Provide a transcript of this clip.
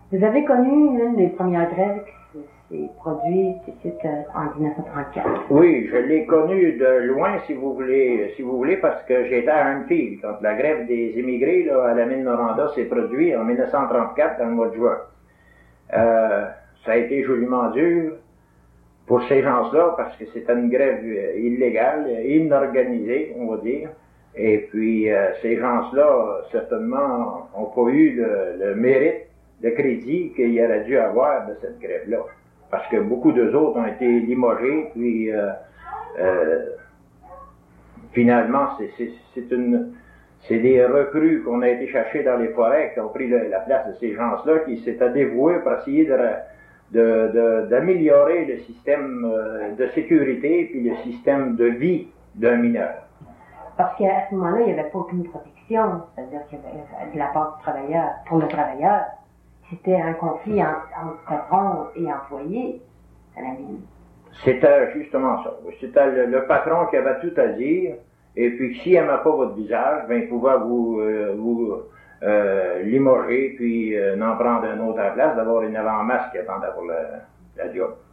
Vous avez connu une des premières grèves qui s'est produite en 1934. Oui, je l'ai connue de loin, si vous voulez, parce que j'étais à Hunfield quand la grève des immigrés là, à la mine Noranda s'est produite en 1934 dans le mois de juin. Ça a été joliment dur pour ces gens-là parce que c'était une grève illégale, inorganisée, on va dire. Et puis ces gens-là, certainement, n'ont pas eu le mérite, le crédit qu'il aurait dû avoir de cette grève-là. Parce que beaucoup d'eux autres ont été limogés, puis finalement, c'est des recrues qu'on a été chercher dans les forêts qui ont pris la place de ces gens-là qui s'étaient dévoués pour essayer d'améliorer le système de sécurité puis le système de vie d'un mineur. Parce qu'à ce moment-là, il n'y avait pas aucune protection, c'est-à-dire qu'il y avait de la part du travailleur, pour le travailleur. C'était un conflit entre patron et employé à la mine. C'était justement ça. C'était le patron qui avait tout à dire, et puis s'il n'aimait pas votre visage, ben il pouvait vous limoger, puis n'en prendre un autre à la place, d'avoir une avant-masse qui attendait pour la job.